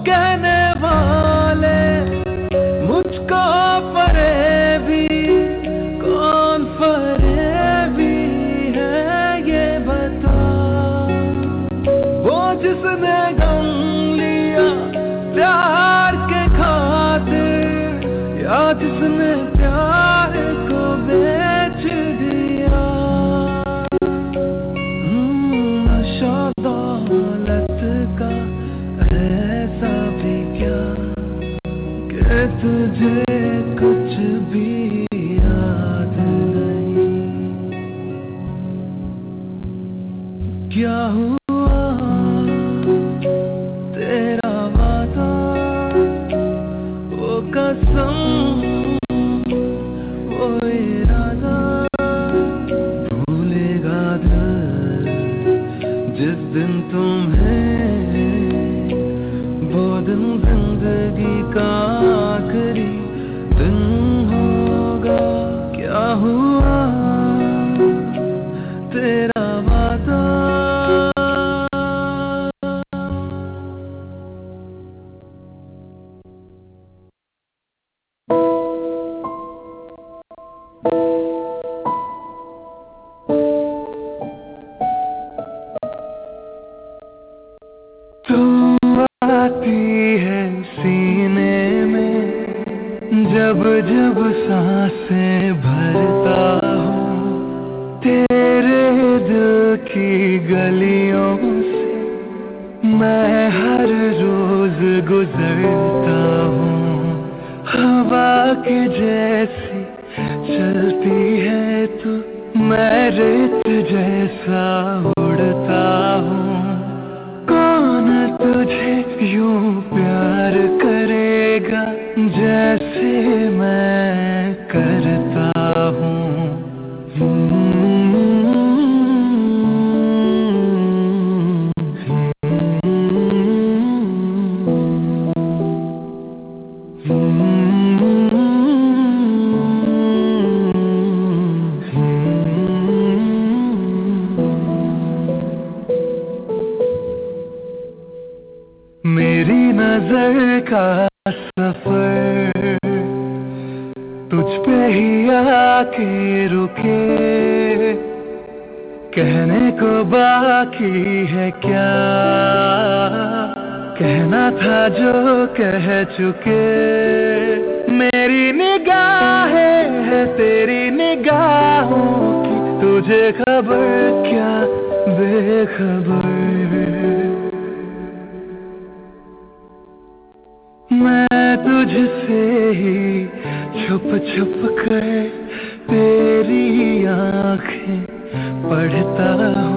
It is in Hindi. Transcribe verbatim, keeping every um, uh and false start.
कहने वाले मुझको फरेबी, कौन फरेबी है ये बता। वो जिसने गम लिया प्यार के खातिर, या जिसने प्यार को बेच दिया। नशा दौलत का ऐसा भी क्या कि तुझे कुछ भी याद नहीं। क्या हुआ तेरा वादा, वो कसम, वो इरादा, भूलेगा दिल जिस दिन तुम्हें, वो दिन जिंदगी का आखिरी दिन होगा। क्या हुआ तेरा वादा। तू आती है सीने में जब जब सांसें भरता हूँ, तेरे दिल की गलियों से मैं हर रोज गुजरता हूँ। हवा के जैसी चलती है तू, मैं रेत जैसा उड़ता हूँ। कौन तुझे यूं प्यार करेगा जैसे मैं करता हूँ। मेरी नजर का सफर तुझ पे ही आके रुके, कहने को बाकी है क्या, कहना था जो कह चुके। मेरी निगाहें है तेरी निगाहों की, तुझे खबर क्या बेखबर। मैं तुझसे ही छुप छुप कर तेरी आंखें पढ़ता